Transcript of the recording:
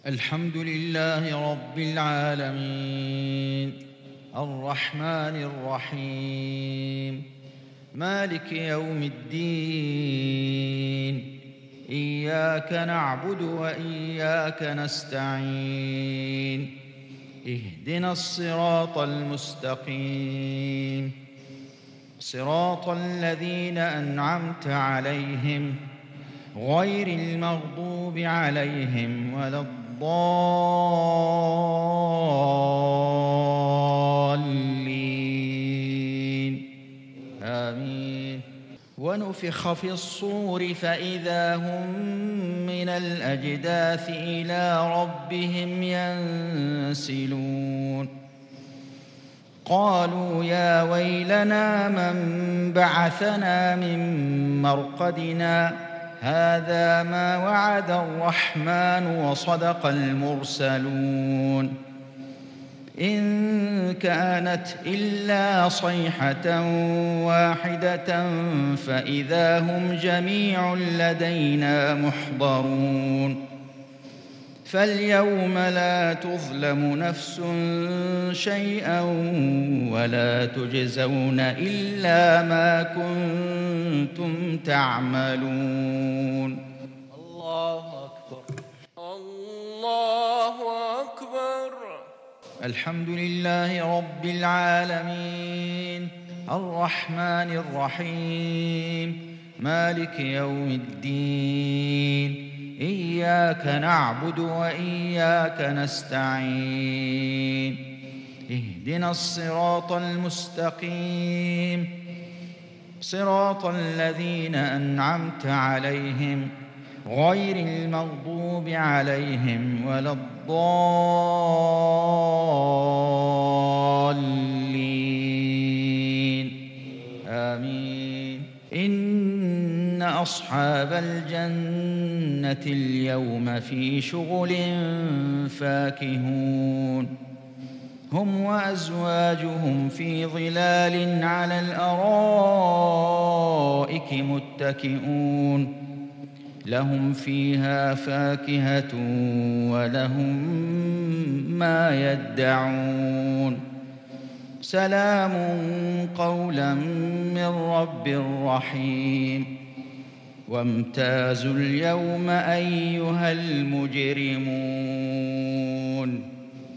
الحمد لله رب العالمين الرحمن الرحيم مالك يوم الدين إياك نعبد وإياك نستعين اهدنا الصراط المستقيم صراط الذين أنعمت عليهم غير المغضوب عليهم ولا الضالين آمين. ونفخ في الصور فإذا هم من الأجداث إلى ربهم ينسلون قالوا يا ويلنا من بعثنا من مرقدنا هذا ما وعد الرحمن وصدق المرسلون إن كانت إلا صيحة واحدة فإذا هم جميع لدينا محضرون فاليوم لا تظلم نفس شيئا ولا تجزون إلا ما كنتم تعملون. الله أكبر. الله أكبر. الحمد لله رب العالمين الرحمن الرحيم مالك يوم الدين إياك نعبد وإياك نستعين اهدنا الصراط المستقيم صراط الذين أنعمت عليهم غير المغضوب عليهم ولا الضالين آمين. إن أصحاب الجنة اليوم في شغل فاكهون هم وأزواجهم في ظلال على الأرائك متكئون لهم فيها فاكهة ولهم ما يدعون سلام قولا من رب رحيم. وامتازوا اليوم أيها المجرمون.